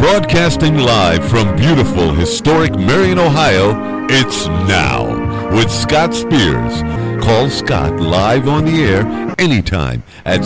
Broadcasting live from beautiful, historic Marion, Ohio, it's Now with Scott Spears. Call Scott live on the air anytime at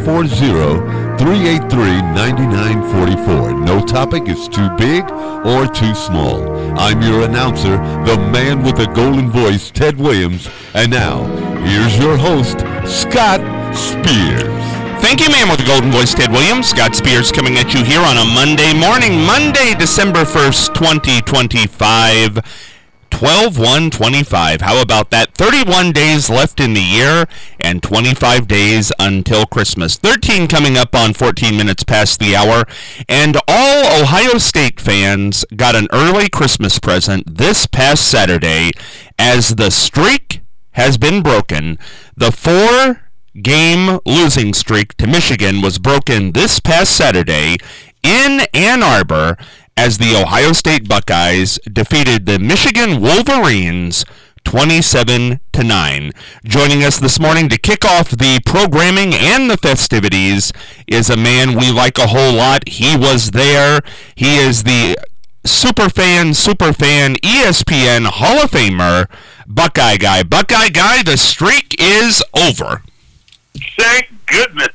740-383-9944. No topic is too big or too small. I'm your announcer, the man with the golden voice, Ted Williams. And now, here's your host, Scott Spears. Thank you, man with the golden voice, Ted Williams. Scott Spears coming at you here on a Monday morning, Monday, December 1st, 2025, 12/1/25. How about that? 31 days left in the year and 25 days until Christmas. 13 coming up on 14 minutes past the hour. And all Ohio State fans got an early Christmas present this past Saturday as the streak has been broken. The four-game losing streak to Michigan was broken this past Saturday in Ann Arbor as the Ohio State Buckeyes defeated the Michigan Wolverines 27-9. Joining us this morning to kick off the programming and the festivities is a man we like a whole lot. He was there. He is the superfan, ESPN Hall of Famer, Buckeye Guy. Buckeye Guy, the streak is over. Thank goodness.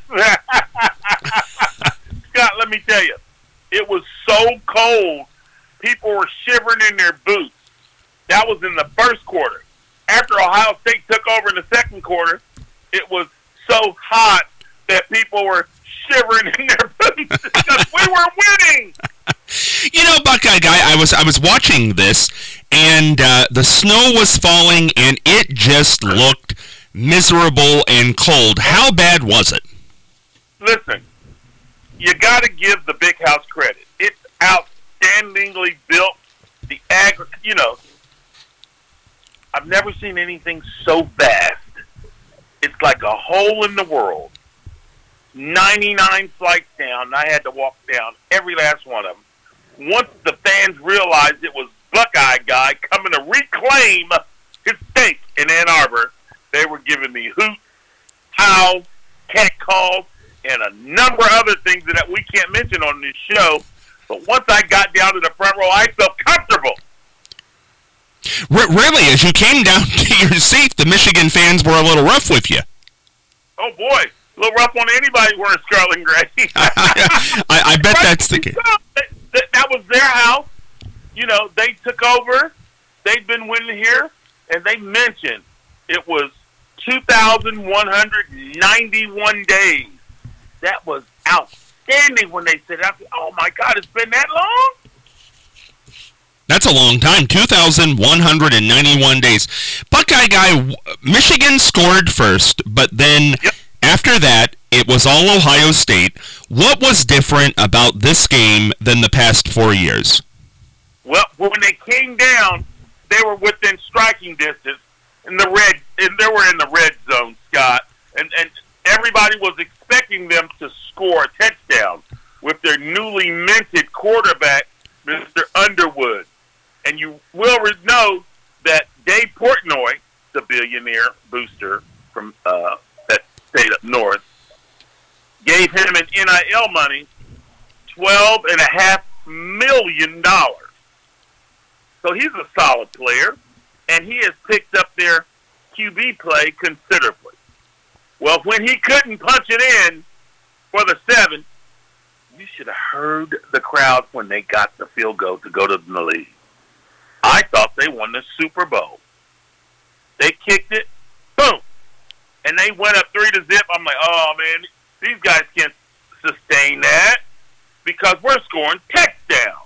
Scott, let me tell you, it was so cold, people were shivering in their boots. That was in the first quarter. After Ohio State took over in the second quarter, it was so hot that people were shivering in their boots because we were winning. You know, Buckeye Guy, I was watching this, and the snow was falling, and it just looked miserable and cold. How bad was it? Listen, you got to give the Big House credit. It's outstandingly built. I've never seen anything so vast. It's like a hole in the world. 99 flights down. I had to walk down every last one of them. Once the fans realized it was Buckeye Guy coming to reclaim his stake in Ann Arbor, they were giving me hoots, howls, cat calls, and a number of other things that we can't mention on this show. But once I got down to the front row, I felt comfortable. Really, as you came down to your seat, the Michigan fans were a little rough with you. Oh, boy. A little rough on anybody wearing scarlet and gray. I bet that's the case. That was their house. You know, they took over. They'd been winning here. And they mentioned it was 2,191 days. That was outstanding when they said, oh, my God, it's been that long? That's a long time, 2,191 days. Buckeye Guy, Michigan scored first, but then after that, it was all Ohio State. What was different about this game than the past 4 years? Well, when they came down, they were within striking distance, and they were in the red zone, Scott, and everybody was expecting them to score a touchdown with their newly minted quarterback, Mr. Underwood. And you will know that Dave Portnoy, the billionaire booster from that state up north, gave him an NIL money, $12.5 million. So he's a solid player, and he has picked up their QB play considerably. Well, when he couldn't punch it in for the 7, you should have heard the crowd when they got the field goal to go to the lead. I thought they won the Super Bowl. They kicked it, boom, and they went up 3-0. I'm like, oh, man, these guys can't sustain that because we're scoring touchdowns.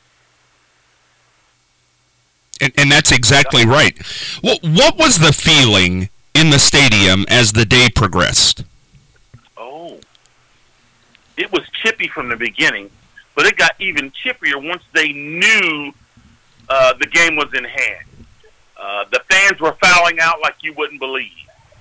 And that's exactly right. What was the feeling in the stadium as the day progressed? Oh, it was chippy from the beginning, but it got even chippier once they knew the game was in hand. The fans were fouling out like you wouldn't believe.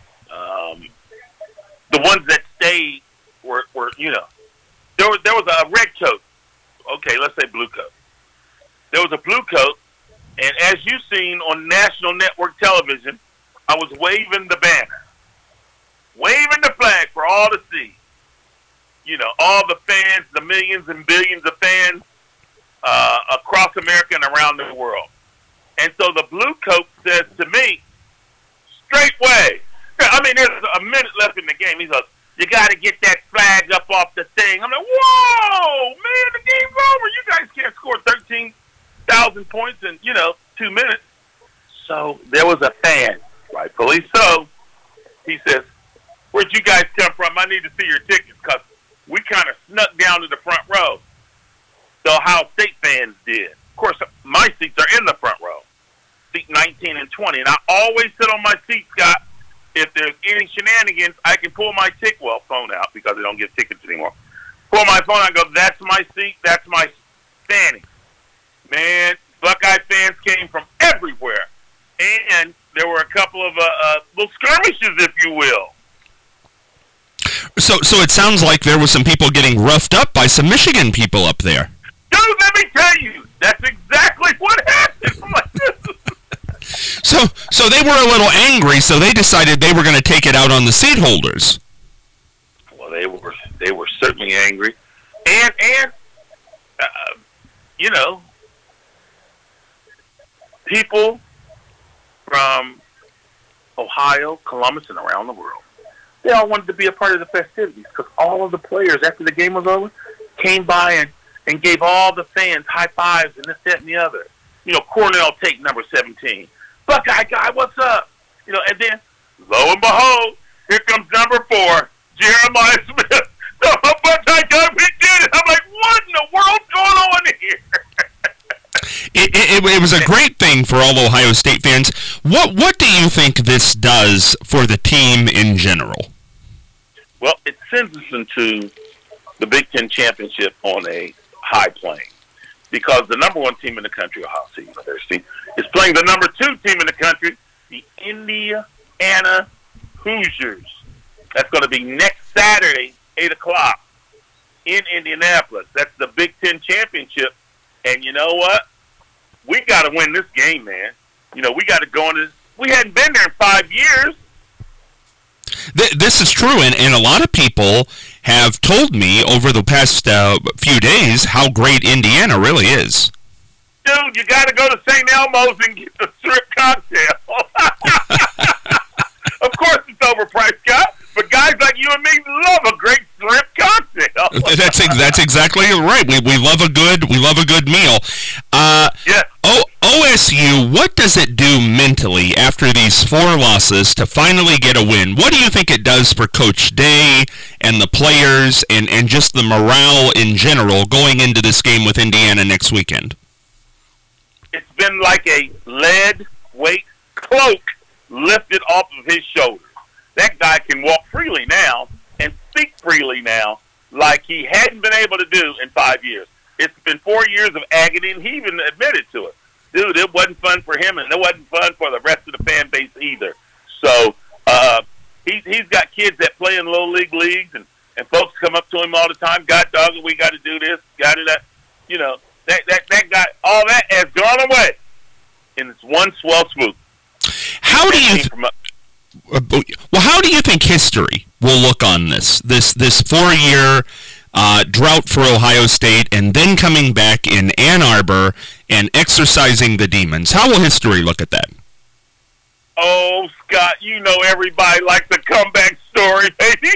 The ones that stayed were there was a red coat. Okay, let's say blue coat. There was a blue coat, and as you've seen on national network television, I was waving the banner, waving the flag for all to see. You know, all the fans, the millions and billions of fans across America and around the world. And so the blue coat says to me, straightway, I mean, there's a minute left in the game. He goes, you got to get that flag up off the thing. I'm like, whoa, man, the game's over. You guys can't score 13,000 points in, 2 minutes. So there was a fan, rightfully so. He says, where'd you guys come from? I need to see your tickets because we kind of snuck down to the front row. The Ohio State fans did. Of course, my seats are in the front row, seat 19 and 20. And I always sit on my seat, Scott. If there's any shenanigans, I can pull my phone out because they don't give tickets anymore. Pull my phone out and go, that's my seat, that's my standing. Man, Buckeye fans came from everywhere. And there were a couple of little skirmishes, if you will. So it sounds like there was some people getting roughed up by some Michigan people up there. Dude, let me tell you, that's exactly what happened. I'm like, So they were a little angry, so they decided they were going to take it out on the seat holders. Well, they were certainly angry, and people from Ohio, Columbus, and around the world, they all wanted to be a part of the festivities because all of the players, after the game was over, came by and gave all the fans high fives and this, that, and the other. Cornell Tate, number 17. Buckeye guy, what's up? And then, lo and behold, here comes number 4, Jeremiah Smith. The Buckeye guy, we did it. I'm like, what in the world's going on here? It was a great thing for all Ohio State fans. What do you think this does for the team in general? Well, it sends us into the Big Ten Championship on a high plane. Because the number 1 team in the country, Ohio State University, is playing the number 2 team in the country, the Indiana Hoosiers. That's going to be next Saturday, 8 o'clock, in Indianapolis. That's the Big Ten Championship. And you know what? We got to win this game, man. We got to go on this. We hadn't been there in 5 years. This is true, and a lot of people have told me over the past few days how great Indiana really is. Dude, you got to go to St. Elmo's and get the strip cocktail. Of course it's overpriced, Scott, but guys like you and me love a great strip cocktail. That's exactly right. We love a good meal. Yeah. OSU, what does it do mentally after these 4 losses to finally get a win? What do you think it does for Coach Day and the players and just the morale in general going into this game with Indiana next weekend? It's been like a lead weight cloak lifted off of his shoulders. That guy can walk freely now and speak freely now like he hadn't been able to do in 5 years. It's been 4 years of agony, and he even admitted to it. Dude, it wasn't fun for him, and it wasn't fun for the rest of the fan base either. So he's got kids that play in low league leagues, and folks come up to him all the time. God dog it, we got to do this, got to that. That guy, all that has gone away, and it's one swell swoop. How do you think history will look on this 4-year drought for Ohio State, and then coming back in Ann Arbor and exercising the demons? How will history look at that? Oh, Scott, everybody likes a comeback story, baby.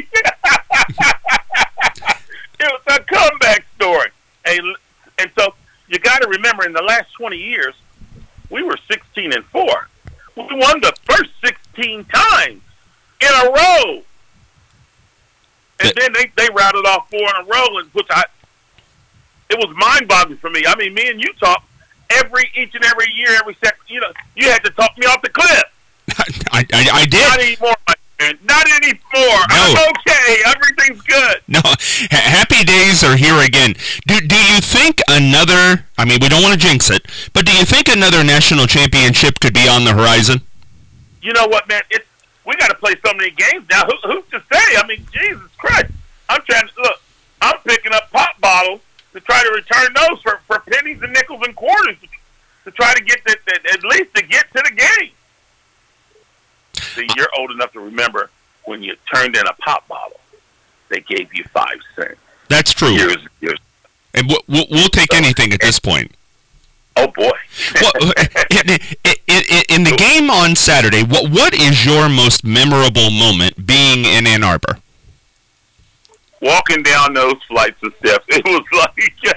It was a comeback story. And so you got to remember, in the last 20 years, we were 16-4. We won the first 16 times in a row. And then they routed off 4 in a row, it was mind-boggling for me. I mean, me and you talk each and every year, every second. You had to talk me off the cliff. I did. Not anymore, my friend. Not anymore. No. I'm okay. Everything's good. No, happy days are here again. Do you think another? I mean, we don't want to jinx it, but do you think another national championship could be on the horizon? You know what, man? We got to play so many games now. Who's to say? I mean, Jesus Christ. I'm picking up pop bottles to try to return those for pennies and nickels and quarters to try to get at least to get to the game. See, you're old enough to remember when you turned in a pop bottle, they gave you 5 cents. That's true. Years. And We'll take anything at this point. Oh boy! Well, in the game on Saturday, what is your most memorable moment being in Ann Arbor? Walking down those flights of steps, it was like.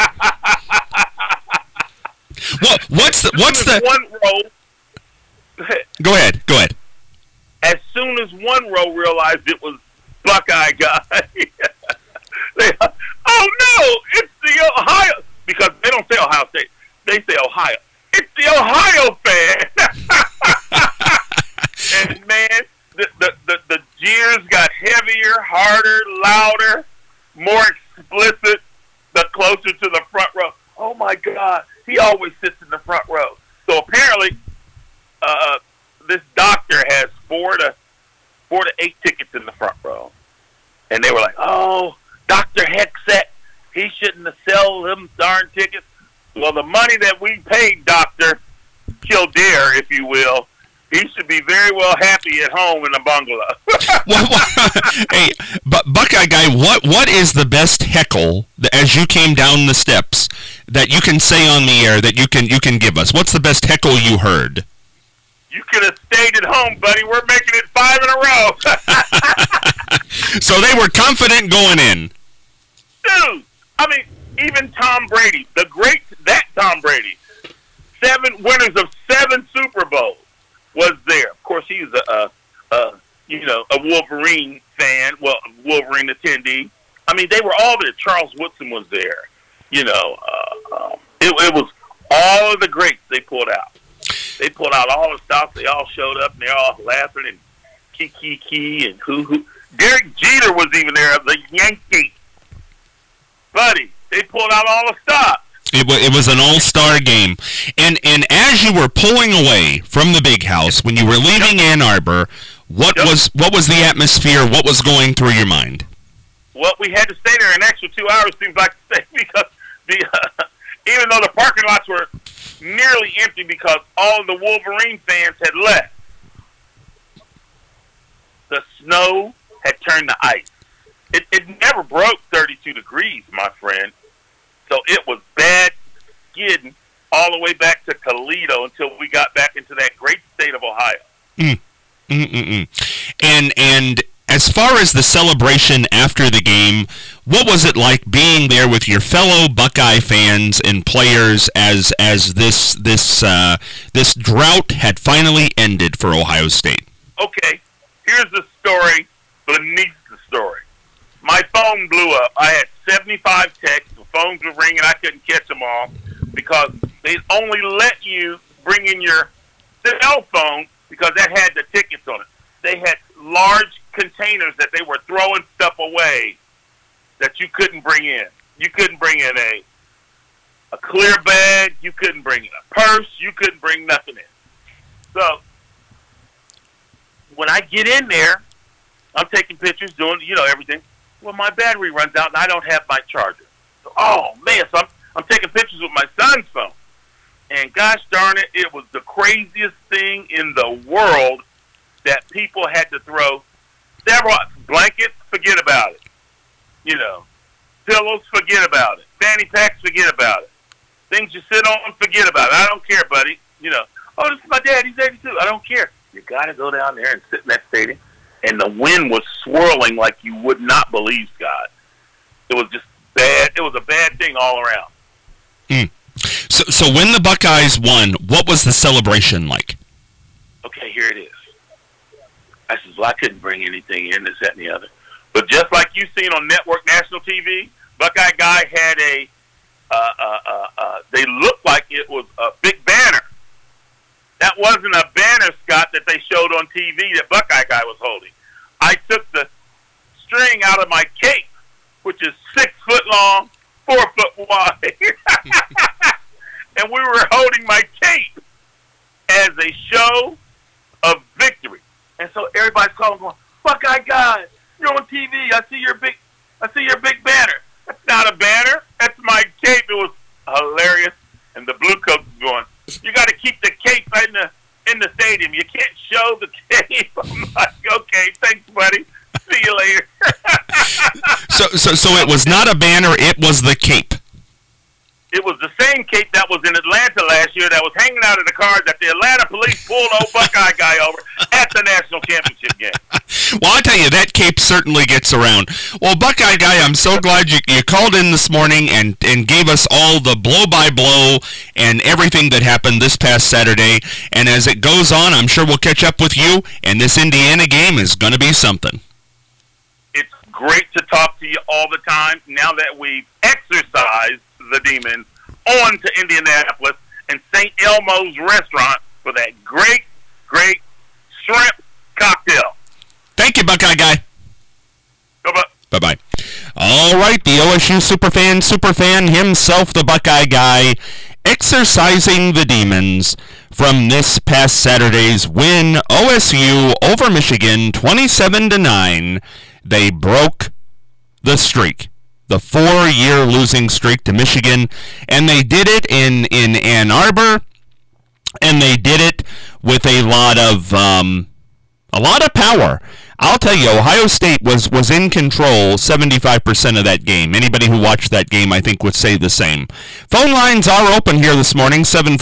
Well, what's the one row? Go ahead. As soon as one row realized it was Buckeye guy, oh no, it's the Ohio, because they don't say Ohio State, they say Ohio. It's the Ohio fan. And man, the jeers got heavier, harder, louder, more explicit the closer to the front row. Oh my God, he always sits in the front row. So apparently, this doctor has 4 to 8 tickets in the front row. And they were like, oh, Dr. Hexet, he shouldn't have sold them darn tickets. Well, the money that we paid Dr. Kildare, if you will, he should be very well happy at home in a bungalow. Hey, but Buckeye guy, what is the best heckle as you came down the steps that you can say on the air that you can give us? What's the best heckle you heard? You could have stayed at home, buddy. We're making it 5 in a row. So they were confident going in. Dude, I mean, even Tom Brady, that Tom Brady, 7 winners of 7 Super Bowls, was there. Of course, he's a Wolverine fan, Wolverine attendee. I mean, they were all there. Charles Woodson was there. It was all of the greats they pulled out. They pulled out all the stops. They all showed up, and they're all laughing and key and hoo. Derek Jeter was even there, the Yankee. Buddy, they pulled out all the stops. It was an all-star game. And as you were pulling away from the big house, when you were leaving Ann Arbor, what was the atmosphere? What was going through your mind? Well, we had to stay there an extra 2 hours, seems like to say, because even though the parking lots were nearly empty because all of the Wolverine fans had left, the snow had turned to ice. It never broke 32 degrees, my friend. So it was bad skidding all the way back to Toledo until we got back into that great state of Ohio. And as far as the celebration after the game, what was it like being there with your fellow Buckeye fans and players as this drought had finally ended for Ohio State? Okay, here's the story beneath the story. My phone blew up. I had 75 texts. The phones were ringing. I couldn't catch them all because they only let you bring in your cell phone because that had the tickets on it. They had large containers that they were throwing stuff away that you couldn't bring in. You couldn't bring in a clear bag. You couldn't bring in a purse. You couldn't bring nothing in. So when I get in there, I'm taking pictures, doing everything. Well, my battery runs out and I don't have my charger. So, oh man! So I'm taking pictures with my son's phone, and gosh darn it, it was the craziest thing in the world that people had to throw several blankets. Forget about it. Pillows. Forget about it. Fanny packs. Forget about it. Things you sit on. Forget about it. I don't care, buddy. Oh, this is my dad. He's 82. I don't care. You got to go down there and sit in that stadium. And the wind was swirling like you would not believe, Scott. It was just bad. It was a bad thing all around. So when the Buckeyes won, what was the celebration like? Okay, here it is. I said, well, I couldn't bring anything in, this, that, and the other. But just like you've seen on Network National TV, Buckeye Guy had they looked like it was a big banner. That wasn't a banner, Scott, that they showed on TV that Buckeye Guy was holding. I took the string out of my cape, which is 6 foot long, 4 foot wide, and we were holding my cape as a show of victory. And so everybody's calling, going, Buckeye Guy, you're on TV. I see your big banner. That's not a banner. That's my cape. It was hilarious. And the Blue Coats was going, you got to keep the cape in the stadium. You can't show the cape. I'm like, okay, thanks, buddy. See you later. So it was not a banner. It was the cape. It was the same cape that was in Atlanta last year that was hanging out of the car that the Atlanta police pulled old Buckeye guy over at the national championship game. Well, I tell you, that cape certainly gets around. Well, Buckeye guy, I'm so glad you called in this morning and gave us all the blow-by-blow and everything that happened this past Saturday. And as it goes on, I'm sure we'll catch up with you, and this Indiana game is going to be something. It's great to talk to you all the time now that we've exercised the demons on to Indianapolis and St. Elmo's restaurant for that great shrimp cocktail. Thank you, Buckeye guy. Bye-bye. Bye-bye. All right, the OSU superfan himself, the Buckeye guy, exercising the demons from this past Saturday's win. OSU over Michigan, 27-9. They broke the streak, the 4-year losing streak to Michigan, and they did it in Ann Arbor, and they did it with a lot of power. I'll tell you, Ohio State was in control 75% of that game. Anybody who watched that game, I think, would say the same. Phone lines are open here this morning,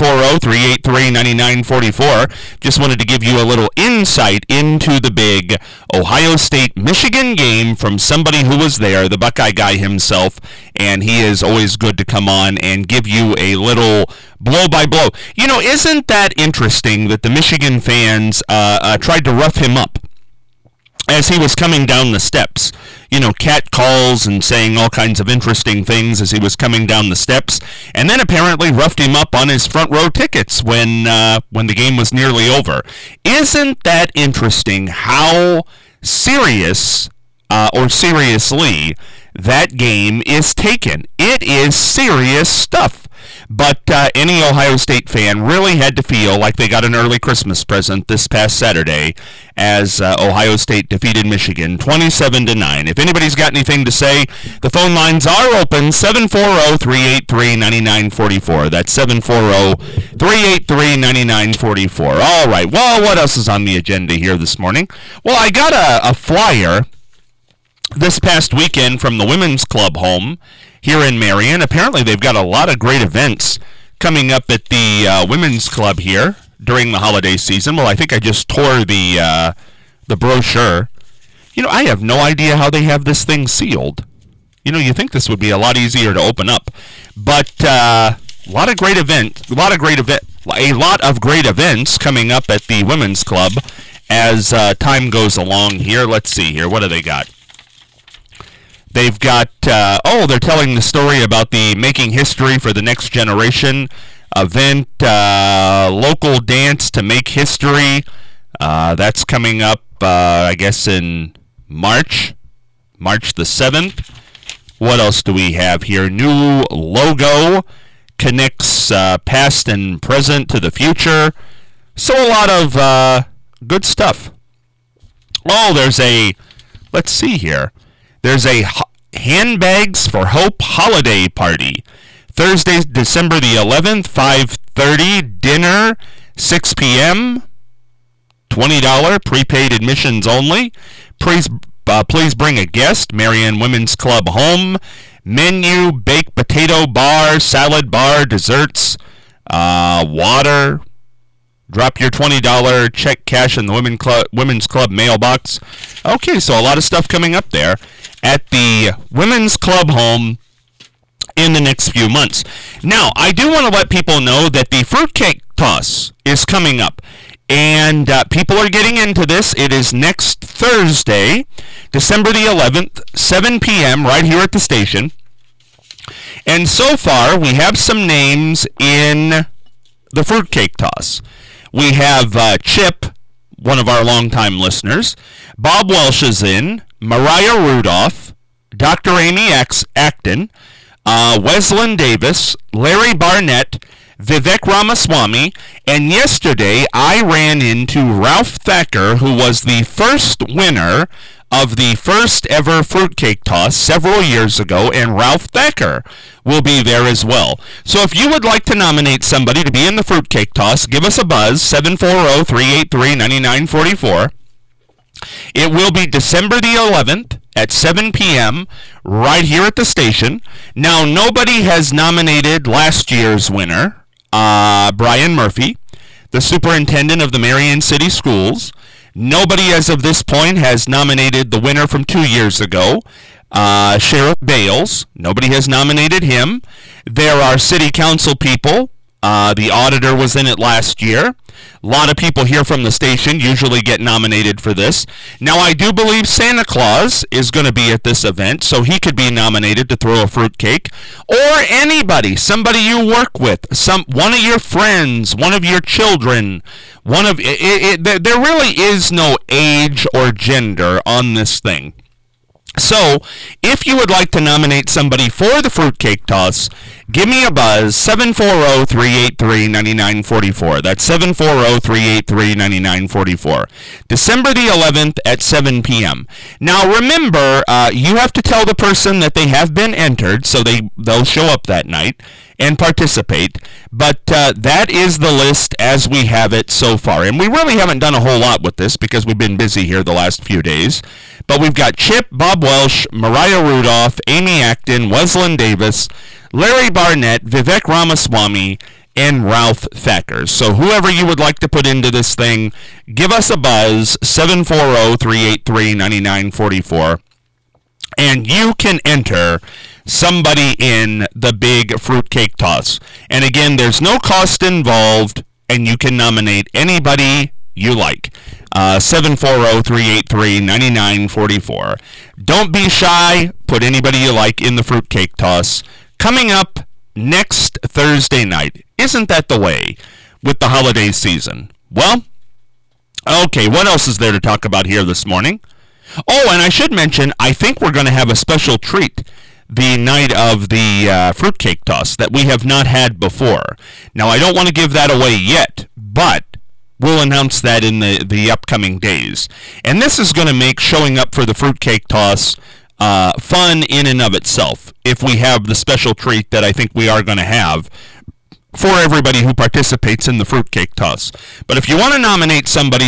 740-383-9944. Just wanted to give you a little insight into the big Ohio State-Michigan game from somebody who was there, the Buckeye guy himself, and he is always good to come on and give you a little blow-by-blow. You know, isn't that interesting that the Michigan fans tried to rough him up as he was coming down the steps? You know, cat calls and saying all kinds of interesting things as he was coming down the steps, and then apparently roughed him up on his front row tickets when the game was nearly over. Isn't that interesting how serious or seriously that game is taken? It is serious stuff. But any Ohio State fan really had to feel like they got an early Christmas present this past Saturday as Ohio State defeated Michigan 27-9. If anybody's got anything to say, the phone lines are open, 740-383-9944. That's 740-383-9944. All right, well, what else is on the agenda here this morning? Well, I got a flyer this past weekend from the Women's Club home here in Marion. Apparently they've got a lot of great events coming up at the Women's Club here during the holiday season. Well, I think I just tore the brochure. You know, I have no idea how they have this thing sealed. You know, you think this would be a lot easier to open up. But a lot of great events coming up at the Women's Club as time goes along here. Let's see here. What do they got? They've got, they're telling the story about the Making History for the Next Generation event, local dance to make history. That's coming up, I guess, in March the 7th. What else do we have here? New logo connects past and present to the future. So a lot of good stuff. Oh, let's see here. There's a Handbags for Hope holiday party. Thursday, December the 11th, 5:30, dinner, 6 p.m., $20, prepaid admissions only. Please bring a guest. Marion Women's Club home. Menu, baked potato bar, salad bar, desserts, water. Drop your $20 check cash in the Women's Club mailbox. Okay, so a lot of stuff coming up there at the Women's Club home in the next few months. Now, I do want to let people know that the fruitcake toss is coming up. And people are getting into this. It is next Thursday, December the 11th, 7 p.m., right here at the station. And so far, we have some names in the fruitcake toss. We have Chip, one of our longtime listeners. Bob Welsh is in. Mariah Rudolph. Dr. Amy Acton. Weslin Davis. Larry Barnett. Vivek Ramaswamy. And yesterday, I ran into Ralph Thacker, who was the first winner of the first ever fruitcake toss several years ago, and Ralph Thacker will be there as well. So if you would like to nominate somebody to be in the fruitcake toss, give us a buzz, 740-383-9944. It will be December the 11th, at 7 p.m. right here at the station. Now, nobody has nominated last year's winner, Brian Murphy, the superintendent of the Marion City Schools. Nobody as of this point has nominated the winner from 2 years ago, Sheriff Bales. Nobody has nominated him. There are city council people. The auditor was in it last year. A lot of people here from the station usually get nominated for this. Now, I do believe Santa Claus is going to be at this event, so he could be nominated to throw a fruitcake. Or anybody, somebody you work with, one of your friends, one of your children. There really is no age or gender on this thing. So, if you would like to nominate somebody for the fruitcake toss, give me a buzz, 740-383-9944. That's 740-383-9944. December the 11th at 7 p.m. Now, remember, you have to tell the person that they have been entered, so they'll show up that night and participate. But that is the list as we have it so far. And we really haven't done a whole lot with this because we've been busy here the last few days. But we've got Chip, Bob Welsh, Mariah Rudolph, Amy Acton, Weslin Davis, Larry Barnett, Vivek Ramaswamy, and Ralph Thacker. So whoever you would like to put into this thing, give us a buzz, 740-383-9944. And you can enter somebody in the big fruitcake toss. And again, there's no cost involved, and you can nominate anybody you like. 740-383-9944. Don't be shy. Put anybody you like in the fruitcake toss. Coming up next Thursday night. Isn't that the way with the holiday season? Well, okay, what else is there to talk about here this morning? Oh, and I should mention, I think we're going to have a special treat the night of the fruitcake toss that we have not had before. Now, I don't want to give that away yet, but we'll announce that in the upcoming days. And this is going to make showing up for the fruitcake toss fun in and of itself, if we have the special treat that I think we are going to have for everybody who participates in the fruitcake toss. But if you want to nominate somebody,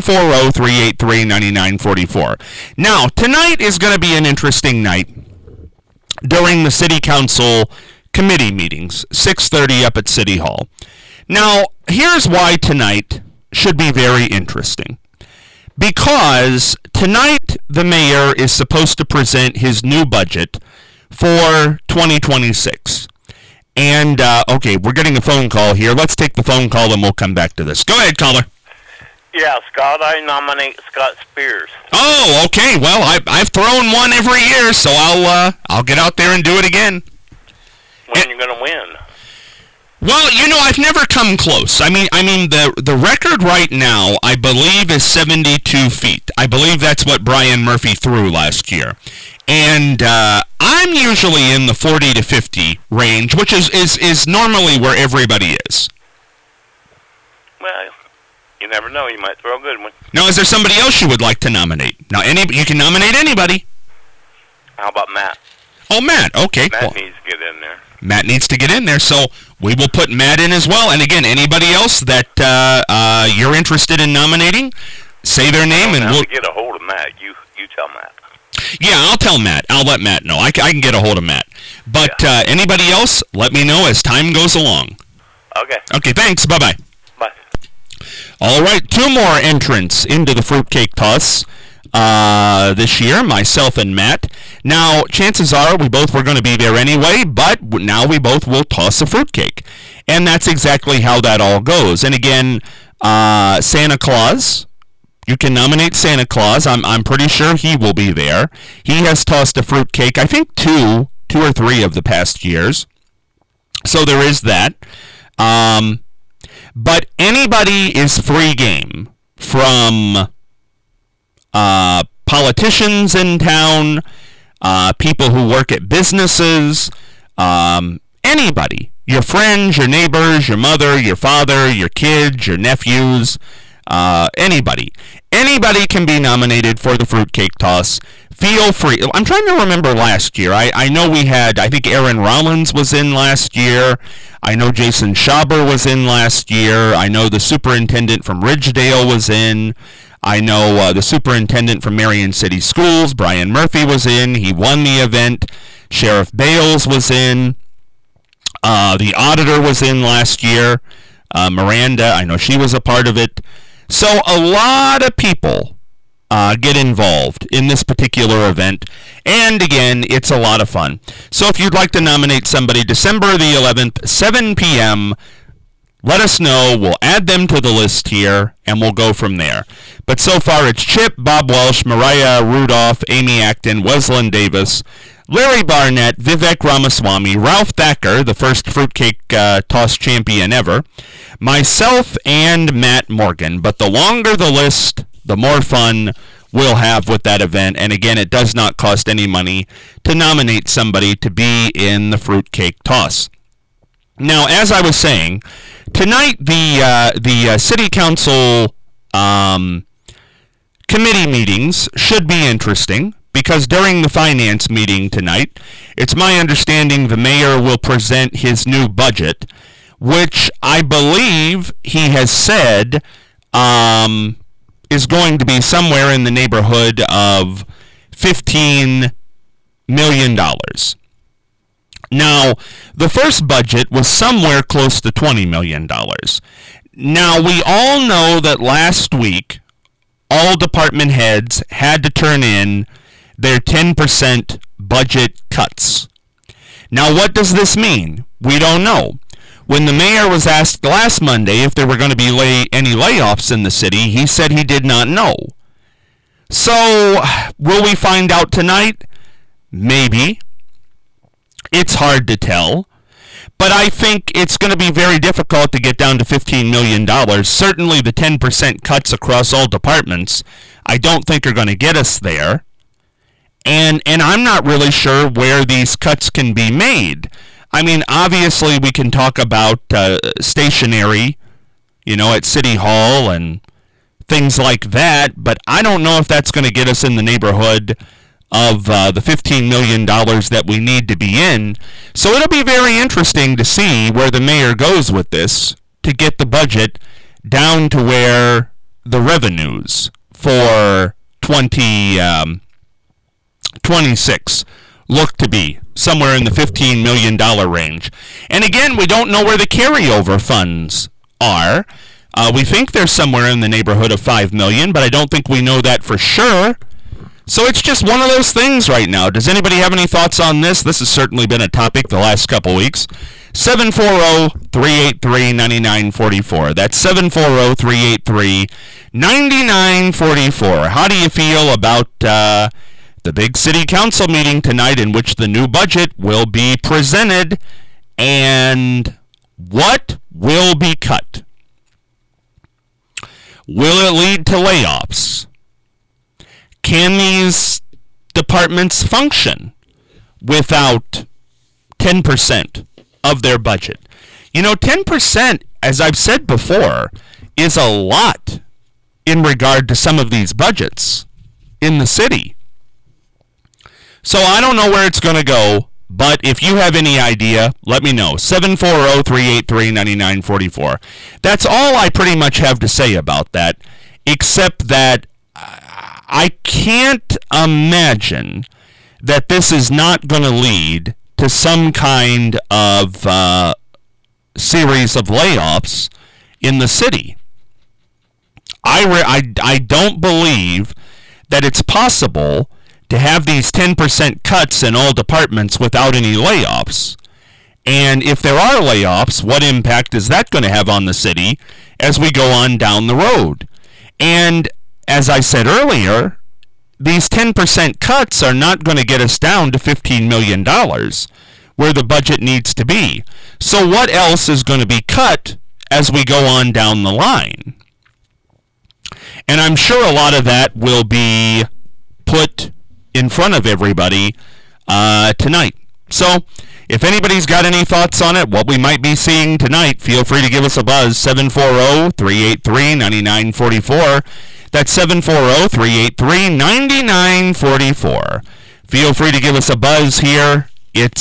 740-383-9944. Now, tonight is going to be an interesting night during the City Council committee meetings, 6:30 up at City Hall. Now, here's why tonight should be very interesting. Because tonight the mayor is supposed to present his new budget for 2026. And, okay, we're getting a phone call here. Let's take the phone call and we'll come back to this. Go ahead, caller. Yeah, Scott, I nominate Scott Spears. Oh, okay. Well, I've thrown one every year, so I'll get out there and do it again. When are you going to win? Well, I've never come close. I mean, the record right now, I believe, is 72 feet. I believe that's what Brian Murphy threw last year. And I'm usually in the 40 to 50 range, which is normally where everybody is. Well, you never know. You might throw a good one. Now, is there somebody else you would like to nominate? Now, you can nominate anybody. How about Matt? Oh, Matt. Okay. Matt needs to get in there. Matt needs to get in there, so we will put Matt in as well. And again, anybody else that you're interested in nominating, say their name, and we'll get a hold of Matt. You tell Matt. Yeah, I'll tell Matt. I'll let Matt know. I can get a hold of Matt. But anybody else, let me know as time goes along. Okay. Okay, thanks. Bye-bye. Bye. All right, 2 more entrants into the fruitcake toss this year, myself and Matt. Now, chances are we both were going to be there anyway, but now we both will toss a fruitcake. And that's exactly how that all goes. And again, Santa Claus, you can nominate Santa Claus. I'm pretty sure he will be there. He has tossed a fruitcake, I think two or three of the past years. So there is that. But anybody is free game, from politicians in town, people who work at businesses, anybody. Your friends, your neighbors, your mother, your father, your kids, your nephews, anybody. Anybody can be nominated for the fruitcake toss. Feel free. I'm trying to remember last year. I know we had, I think Aaron Rollins was in last year. I know Jason Schaber was in last year. I know the superintendent from Ridgedale was in. I know the superintendent from Marion City Schools, Brian Murphy, was in. He won the event. Sheriff Bales was in. The auditor was in last year. Miranda, I know she was a part of it. So a lot of people get involved in this particular event. And again, it's a lot of fun. So if you'd like to nominate somebody, December the 11th, 7 p.m., let us know. We'll add them to the list here, and we'll go from there. But so far, it's Chip, Bob Welsh, Mariah Rudolph, Amy Acton, Weslin Davis, Larry Barnett, Vivek Ramaswamy, Ralph Thacker, the first fruitcake toss champion ever, myself, and Matt Morgan. But the longer the list, the more fun we'll have with that event. And again, it does not cost any money to nominate somebody to be in the fruitcake toss. Now, as I was saying, tonight the city council committee meetings should be interesting, because during the finance meeting tonight, it's my understanding the mayor will present his new budget, which I believe he has said is going to be somewhere in the neighborhood of $15 million. Now, the first budget was somewhere close to $20 million. Now, we all know that last week, all department heads had to turn in their 10% budget cuts. Now, what does this mean? We don't know. When the mayor was asked last Monday if there were going to be any layoffs in the city, he said he did not know. So, will we find out tonight? Maybe. It's hard to tell. But I think it's going to be very difficult to get down to $15 million. Certainly the 10% cuts across all departments, I don't think are going to get us there. And I'm not really sure where these cuts can be made. I mean, obviously we can talk about stationery, at City Hall and things like that, but I don't know if that's going to get us in the neighborhood of the $15 million that we need to be in. So it'll be very interesting to see where the mayor goes with this to get the budget down to where the revenues for 2026 look to be, somewhere in the $15 million range. And again, we don't know where the carryover funds are. We think they're somewhere in the neighborhood of $5 million, but I don't think we know that for sure. So it's just one of those things right now. Does anybody have any thoughts on this? This has certainly been a topic the last couple weeks. 740-383-9944. That's 740-383-9944. How do you feel about the big city council meeting tonight in which the new budget will be presented? And what will be cut? Will it lead to layoffs? Can these departments function without 10% of their budget? 10%, as I've said before, is a lot in regard to some of these budgets in the city. So I don't know where it's going to go, but if you have any idea, let me know. 740-383-9944. That's all I pretty much have to say about that, except that I can't imagine that this is not going to lead to some kind of series of layoffs in the city. I don't believe that it's possible to have these 10% cuts in all departments without any layoffs. And if there are layoffs, what impact is that going to have on the city as we go on down the road? And as I said earlier, these 10% cuts are not going to get us down to $15 million, where the budget needs to be. So what else is going to be cut as we go on down the line? And I'm sure a lot of that will be put in front of everybody tonight. So if anybody's got any thoughts on it, what we might be seeing tonight, feel free to give us a buzz, 740-383-9944. That's 740-383-9944. Feel free to give us a buzz here. It's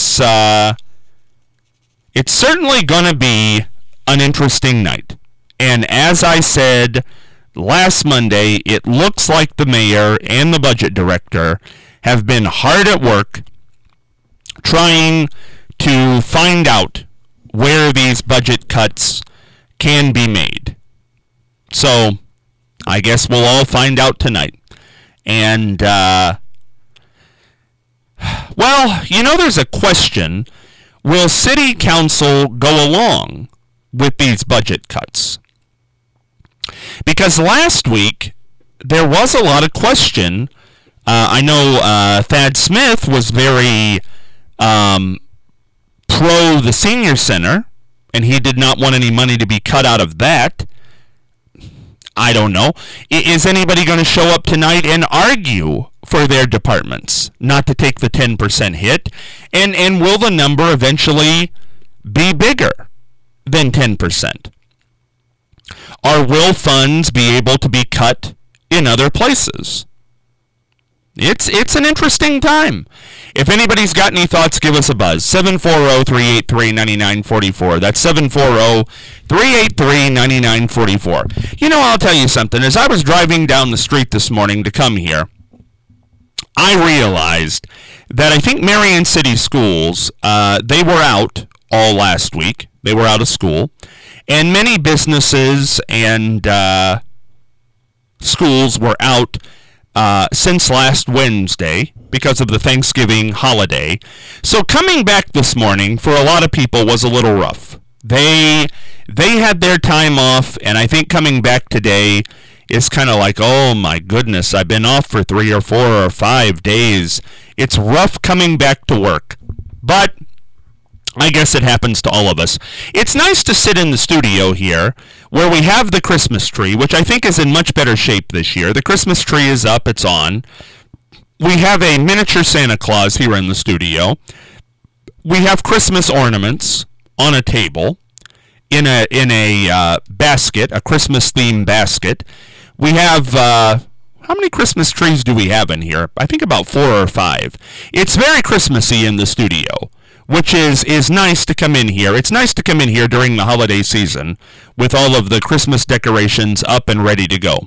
certainly going to be an interesting night. And as I said last Monday, it looks like the mayor and the budget director have been hard at work trying to find out where these budget cuts can be made. So, I guess we'll all find out tonight. And, well, there's a question. Will City Council go along with these budget cuts? Because last week, there was a lot of question. I know Thad Smith was very pro the senior center, and he did not want any money to be cut out of that. I don't know. Is anybody going to show up tonight and argue for their departments not to take the 10% hit? And will the number eventually be bigger than 10%? Or will funds be able to be cut in other places? It's an interesting time. If anybody's got any thoughts, give us a buzz. 740-383-9944. That's 740-383-9944. I'll tell you something. As I was driving down the street this morning to come here, I realized that I think Marion City Schools, they were out all last week. They were out of school. And many businesses and schools were out since last Wednesday because of the Thanksgiving holiday. So coming back this morning for a lot of people was a little rough. They had their time off, and I think coming back today is kind of like, oh my goodness, I've been off for 3 or 4 or 5 days. It's rough coming back to work. But I guess it happens to all of us. It's nice to sit in the studio here where we have the Christmas tree, which I think is in much better shape this year. The Christmas tree is up, it's on. We have a miniature Santa Claus here in the studio. We have Christmas ornaments on a table in a basket, a Christmas-themed basket. We have, how many Christmas trees do we have in here? I think about 4 or 5. It's very Christmassy in the studio, which is nice to come in here. It's nice to come in here during the holiday season with all of the Christmas decorations up and ready to go.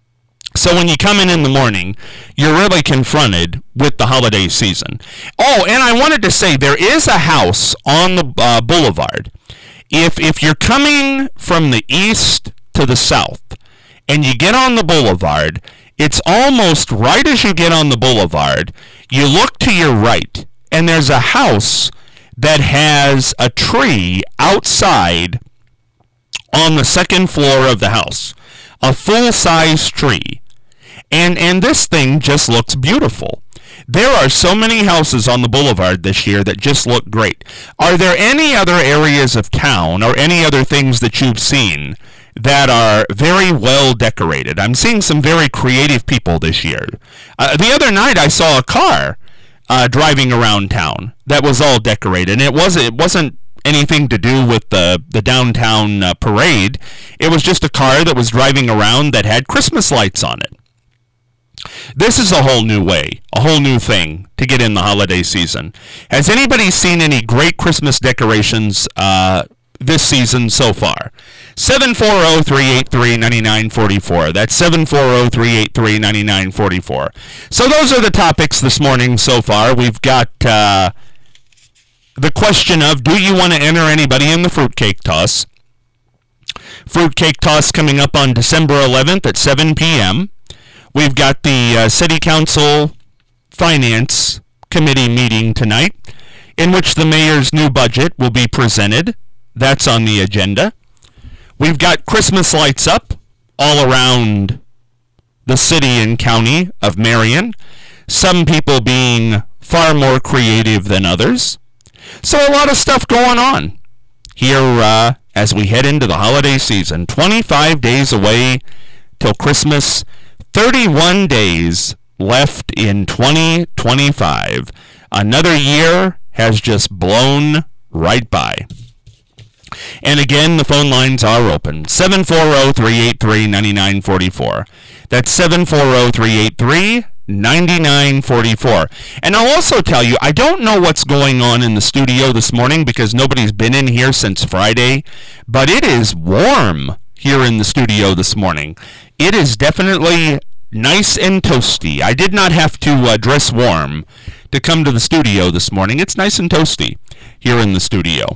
So when you come in the morning, you're really confronted with the holiday season. Oh, and I wanted to say, there is a house on the boulevard. If you're coming from the east to the south, and you get on the boulevard, it's almost right as you get on the boulevard, you look to your right, and there's a house that has a tree outside on the second floor of the house. A full-size tree. And this thing just looks beautiful. There are so many houses on the boulevard this year that just look great. Are there any other areas of town or any other things that you've seen that are very well decorated? I'm seeing some very creative people this year. The other night I saw a car driving around town that was all decorated. And it wasn't anything to do with the downtown parade. It was just a car that was driving around that had Christmas lights on it. This is a whole new way, a whole new thing to get in the holiday season. Has anybody seen any great Christmas decorations this season so far? 740-383-9944. That's 740-383-9944. So those are the topics this morning so far. We've got the question of, do you want to enter anybody in the fruitcake toss? Fruitcake toss coming up on December 11th at 7 p.m. We've got the City Council Finance Committee meeting tonight, in which the mayor's new budget will be presented. That's on the agenda. We've got Christmas lights up all around the city and county of Marion, some people being far more creative than others. So a lot of stuff going on here as we head into the holiday season. 25 days away till Christmas, 31 days left in 2025. Another year has just blown right by. And again, the phone lines are open. 740-383-9944. That's 740-383-9944. And I'll also tell you, I don't know what's going on in the studio this morning because nobody's been in here since Friday, but it is warm here in the studio this morning. It is definitely nice and toasty. I did not have to dress warm to come to the studio this morning. It's nice and toasty here in the studio.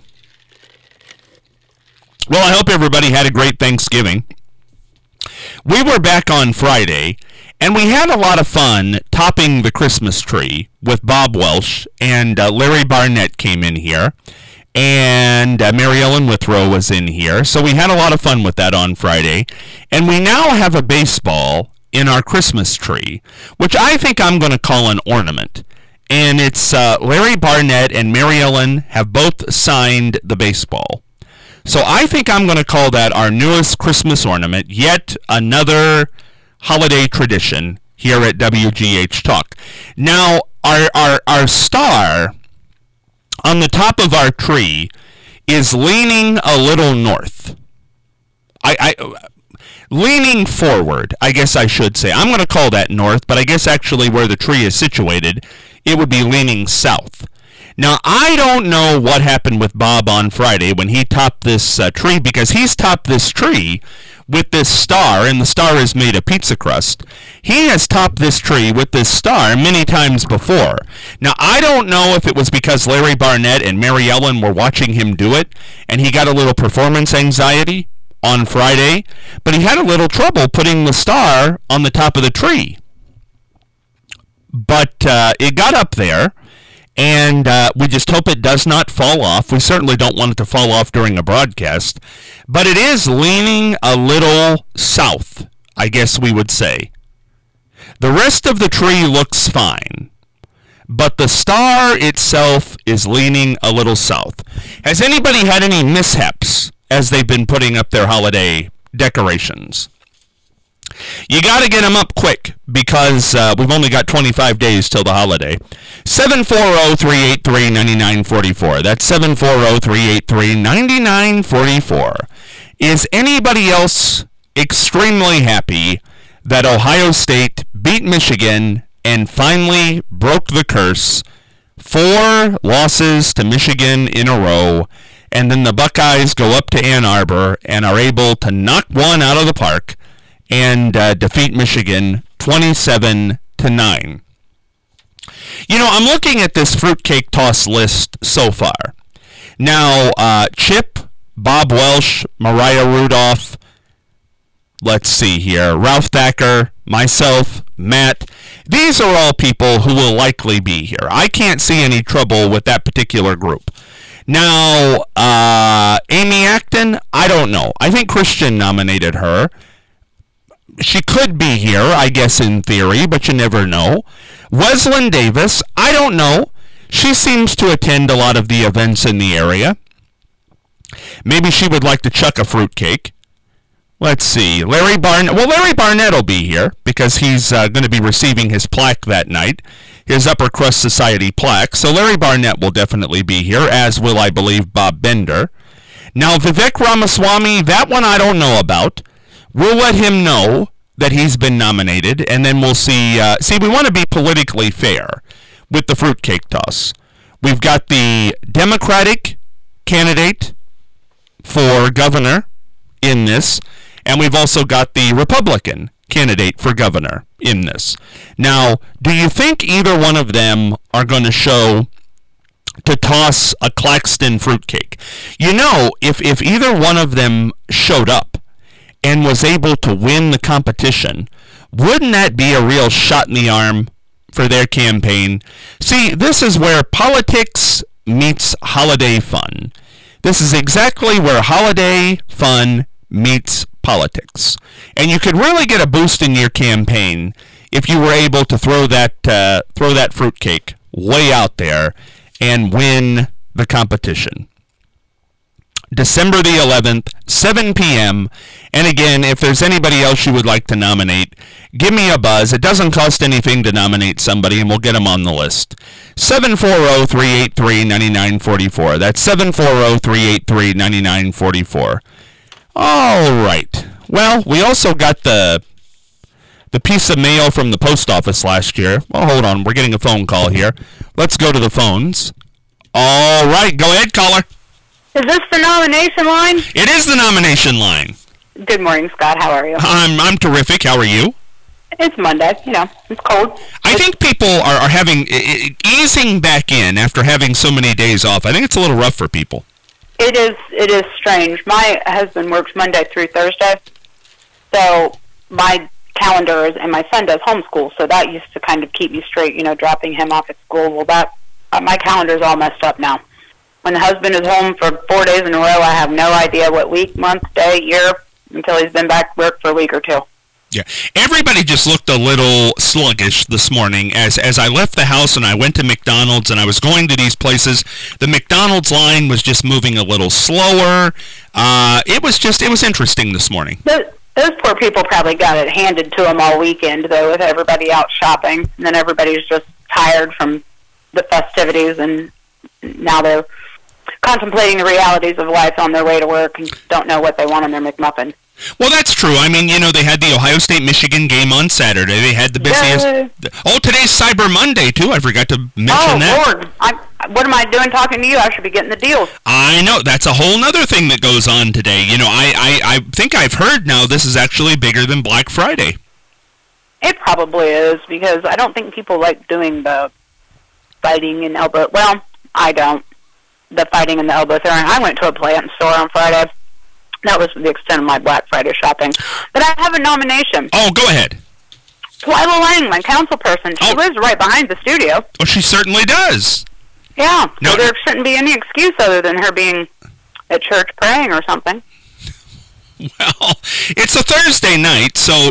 Well, I hope everybody had a great Thanksgiving. We were back on Friday, and we had a lot of fun topping the Christmas tree with Bob Welsh, and Larry Barnett came in here, and Mary Ellen Withrow was in here. So we had a lot of fun with that on Friday, and we now have a baseball in our Christmas tree, which I think I'm going to call an ornament. And it's Larry Barnett and Mary Ellen have both signed the baseball. So I think I'm going to call that our newest Christmas ornament, yet another holiday tradition here at WGH Talk. Now, our star on the top of our tree is leaning a little north. Leaning forward, I guess I should say. I'm going to call that north, but I guess actually where the tree is situated, it would be leaning south. Now, I don't know what happened with Bob on Friday when he topped this tree, because he's topped this tree with this star, and the star is made of pizza crust. He has topped this tree with this star many times before. Now, I don't know if it was because Larry Barnett and Mary Ellen were watching him do it, and he got a little performance anxiety on Friday, but he had a little trouble putting the star on the top of the tree. But it got up there, and we just hope it does not fall off. We certainly don't want it to fall off during a broadcast, but it is leaning a little south, I guess we would say. The rest of the tree looks fine, but the star itself is leaning a little south. Has anybody had any mishaps as they've been putting up their holiday decorations? You got to get them up quick, because we've only got 25 days till the holiday. 740-383-9944. That's 740-383-9944. Is anybody else extremely happy that Ohio State beat Michigan and finally broke the curse? 4 losses to Michigan in a row, and then the Buckeyes go up to Ann Arbor and are able to knock one out of the park and defeat Michigan 27-9. You know, I'm looking at this fruitcake toss list so far. Now, Chip, Bob Welsh, Mariah Rudolph, let's see here, Ralph Thacker, myself, Matt. These are all people who will likely be here. I can't see any trouble with that particular group. Now, Amy Acton, I don't know. I think Christian nominated her. She could be here, I guess, in theory, but you never know. Weslyn Davis, I don't know. She seems to attend a lot of the events in the area. Maybe she would like to chuck a fruitcake. Let's see. Larry Barnett. Well, Larry Barnett will be here because he's going to be receiving his plaque that night, his Upper Crust Society plaque. So Larry Barnett will definitely be here, as will, I believe, Bob Bender. Now, Vivek Ramaswamy, that one I don't know about. We'll let him know that he's been nominated, and then we'll see. We want to be politically fair with the fruitcake toss. We've got the Democratic candidate for governor in this, and we've also got the Republican candidate for governor in this. Now, do you think either one of them are going to show to toss a Claxton fruitcake? You know, if either one of them showed up and was able to win the competition, wouldn't that be a real shot in the arm for their campaign? See, this is where politics meets holiday fun. This is exactly where holiday fun meets politics. And you could really get a boost in your campaign if you were able to throw that fruitcake way out there and win the competition. December the 11th, 7 p.m. And again, if there's anybody else you would like to nominate, give me a buzz. It doesn't cost anything to nominate somebody, and we'll get them on the list. 740-383-9944. That's 740-383-9944. All right. Well, we also got the piece of mail from the post office last year. Well, hold on. We're getting a phone call here. Let's go to the phones. All right. Go ahead, caller. Is this the nomination line? It is the nomination line. Good morning, Scott. How are you? I'm terrific. How are you? It's Monday. It's cold. I think people are having easing back in after having so many days off. I think it's a little rough for people. It is strange. My husband works Monday through Thursday, so my calendar is, and my son does homeschool, so that used to kind of keep me straight, dropping him off at school. Well, my calendar's all messed up now. When the husband is home for 4 days in a row, I have no idea what week, month, day, year, until he's been back to work for a week or two. Yeah, everybody just looked a little sluggish this morning as I left the house and I went to McDonald's and I was going to these places. The McDonald's line was just moving a little slower. It was interesting this morning. Those poor people probably got it handed to them all weekend, though, with everybody out shopping. And then everybody's just tired from the festivities, and now they're contemplating the realities of life on their way to work and don't know what they want in their McMuffin. Well, that's true. I mean, they had the Ohio State-Michigan game on Saturday. They had the busiest... today's Cyber Monday, too. I forgot to mention that. Oh, Lord. What am I doing talking to you? I should be getting the deals. I know. That's a whole other thing that goes on today. I think I've heard now this is actually bigger than Black Friday. It probably is, because I don't think people like doing the fighting and elbow... Well, I don't. The fighting and the elbow throwing. I went to a plant store on Friday. That was the extent of my Black Friday shopping. But I have a nomination. Oh, go ahead. Twyla Lang, my council person. She lives right behind the studio. Oh, she certainly does. Yeah, so there shouldn't be any excuse other than her being at church praying or something. Well, it's a Thursday night, so,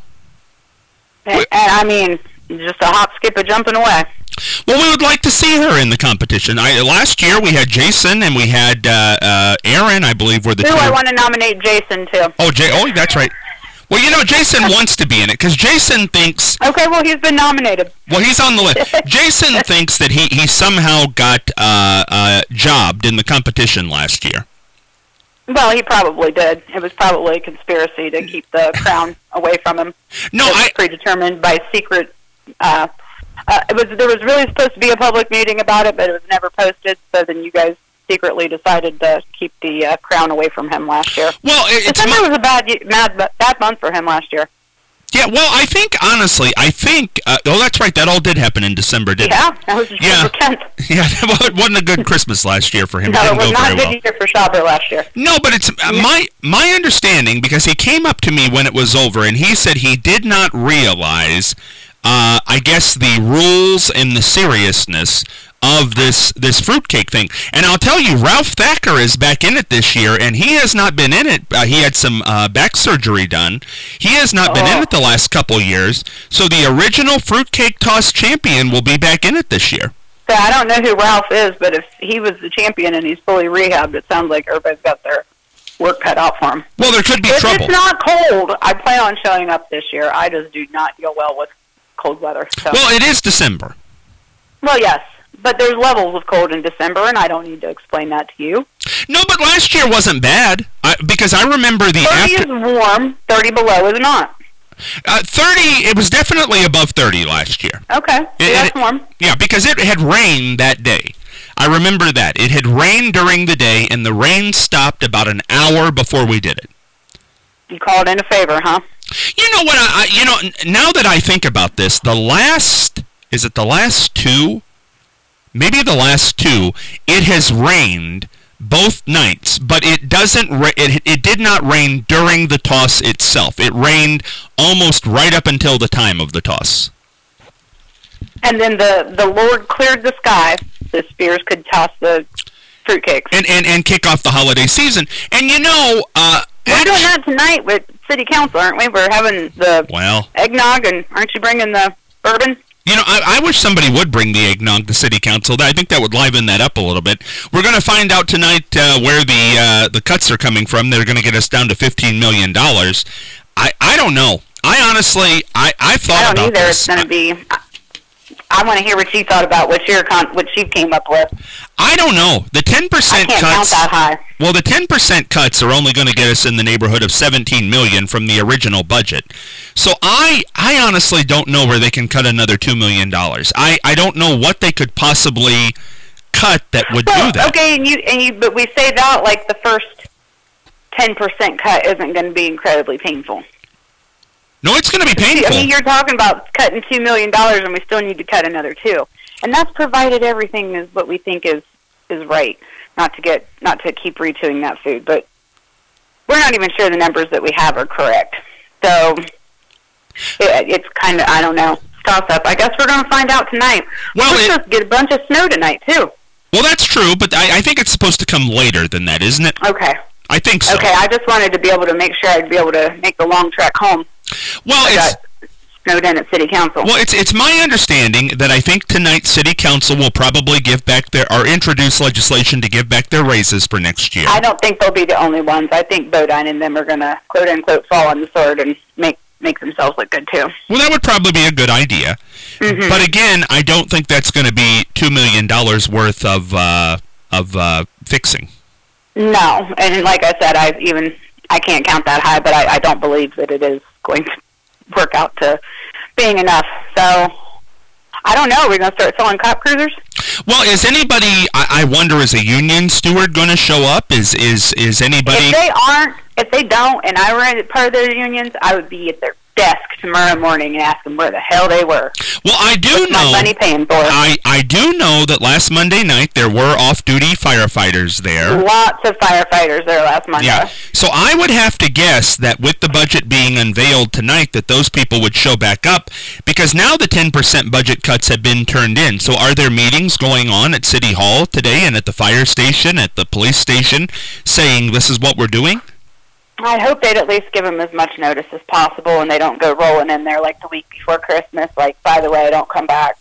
And I mean, just a hop, skip, a jumping away. Well, we would like to see her in the competition. Last year we had Jason and we had Aaron, I believe, were the two. I want to nominate Jason, too. Oh, that's right. Well, Jason wants to be in it because Jason thinks... Okay, well, he's been nominated. Well, he's on the list. Jason thinks that he somehow got jobbed in the competition last year. Well, he probably did. It was probably a conspiracy to keep the crown away from him. No, it was predetermined by secret... there was really supposed to be a public meeting about it, but it was never posted, so then you guys secretly decided to keep the crown away from him last year. Well, December was a bad month for him last year. Yeah, well, I think, honestly, that's right, that all did happen in December, didn't it? Yeah, that was December 10th. Yeah, well, it wasn't a good Christmas last year for him. No, it was not a good year for Schauber last year. No, but it's my understanding, because he came up to me when it was over, and he said he did not realize... I guess the rules and the seriousness of this fruitcake thing. And I'll tell you, Ralph Thacker is back in it this year, and he has not been in it. He had some back surgery done. He has not been in it the last couple years. So the original fruitcake toss champion will be back in it this year. So I don't know who Ralph is, but if he was the champion and he's fully rehabbed, it sounds like everybody's got their work cut out for him. Well, there could be trouble. If it's not cold, I plan on showing up this year. I just do not deal well with cold weather. So. Well, it is December. Well, yes, but there's levels of cold in December, and I don't need to explain that to you. No, but last year wasn't bad, because I remember 30 is warm, 30 below is not. 30, it was definitely above 30 last year. Okay, that's warm. Yeah, because it had rained that day. I remember that. It had rained during the day, and the rain stopped about an hour before we did it. You called in a favor, huh? You know what? Now that I think about this, is it the last two? Maybe the last two. It has rained both nights, but it doesn't. It did not rain during the toss itself. It rained almost right up until the time of the toss. And then the Lord cleared the sky. The Spears could toss the fruitcakes and kick off the holiday season. And we're doing that tonight with City Council, aren't we? We're having the eggnog, and aren't you bringing the bourbon? I wish somebody would bring the eggnog to City Council. I think that would liven that up a little bit. We're going to find out tonight where the cuts are coming from. They're going to get us down to $15 million. I don't know. I honestly, I thought about this. I don't either. It's going to be... I want to hear what you thought about what you came up with. I don't know. The 10% cuts. I can't count that high. Well, the 10% cuts are only going to get us in the neighborhood of $17 million from the original budget. So I honestly don't know where they can cut another $2 million. I don't know what they could possibly cut that would do that. Okay, but we say that like the first 10% cut isn't going to be incredibly painful. No, it's going to be painful. I mean, you're talking about cutting $2 million, and we still need to cut another $2 million. And that's provided everything is what we think is right. Not to keep retooling that food, but we're not even sure the numbers that we have are correct. So it's kind of, I don't know, toss-up. I guess we're going to find out tonight. Well, we're supposed to get a bunch of snow tonight, too. Well, that's true, but I think it's supposed to come later than that, isn't it? Okay. I think so. Okay, I just wanted to be able to make sure I'd be able to make the long trek home. Well, it's snowed in at City Council. Well, it's my understanding that I think tonight City Council will probably give back or introduce legislation to give back their raises for next year. I don't think they'll be the only ones. I think Bodine and them are going to, quote-unquote, fall on the sword and make themselves look good, too. Well, that would probably be a good idea. Mm-hmm. But again, I don't think that's going to be $2 million worth of fixing. No, and like I said, I can't count that high, but I don't believe that it is going to work out to being enough. So, I don't know. Are we going to start selling cop cruisers? Well, is anybody, I wonder, is a union steward going to show up? Is anybody... If they don't, and I were part of their unions, I would be at their desk tomorrow morning and ask them where the hell they were. Well, I do know... my money paying for it. I do know that last Monday night there were off-duty firefighters there. Lots of firefighters there last Monday. Yeah. So I would have to guess that with the budget being unveiled tonight that those people would show back up because now the 10% budget cuts have been turned in. So are there meetings going on at City Hall today and at the fire station, at the police station, saying this is what we're doing? I hope they'd at least give them as much notice as possible and they don't go rolling in there like the week before Christmas, like, by the way, don't come back.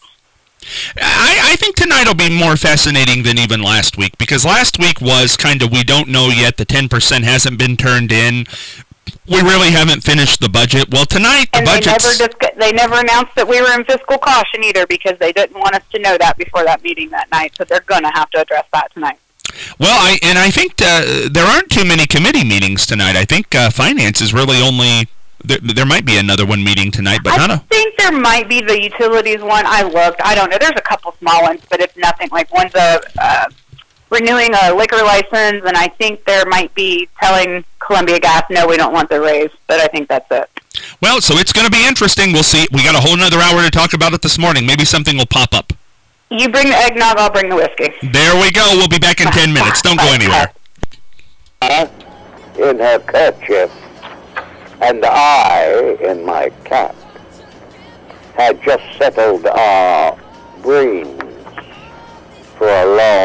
I think tonight will be more fascinating than even last week, because last week was kind of we don't know yet, the 10% hasn't been turned in, we really haven't finished the budget. Well, tonight the budget's... they never announced that we were in fiscal caution either because they didn't want us to know that before that meeting that night, so they're going to have to address that tonight. Well, I think there aren't too many committee meetings tonight. I think finance is really only... There might be another one meeting tonight, but not a... I think there might be the utilities one. I looked. I don't know. There's a couple small ones, but it's nothing. Like one's renewing a liquor license, and I think there might be telling Columbia Gas, no, we don't want the raise, but I think that's it. Well, so it's going to be interesting. We'll see. We got a whole another hour to talk about it this morning. Maybe something will pop up. You bring the eggnog, I'll bring the whiskey. There we go. We'll be back in 10 minutes. Don't go anywhere. In her kerchief, and I, in my cap, had just settled our brains.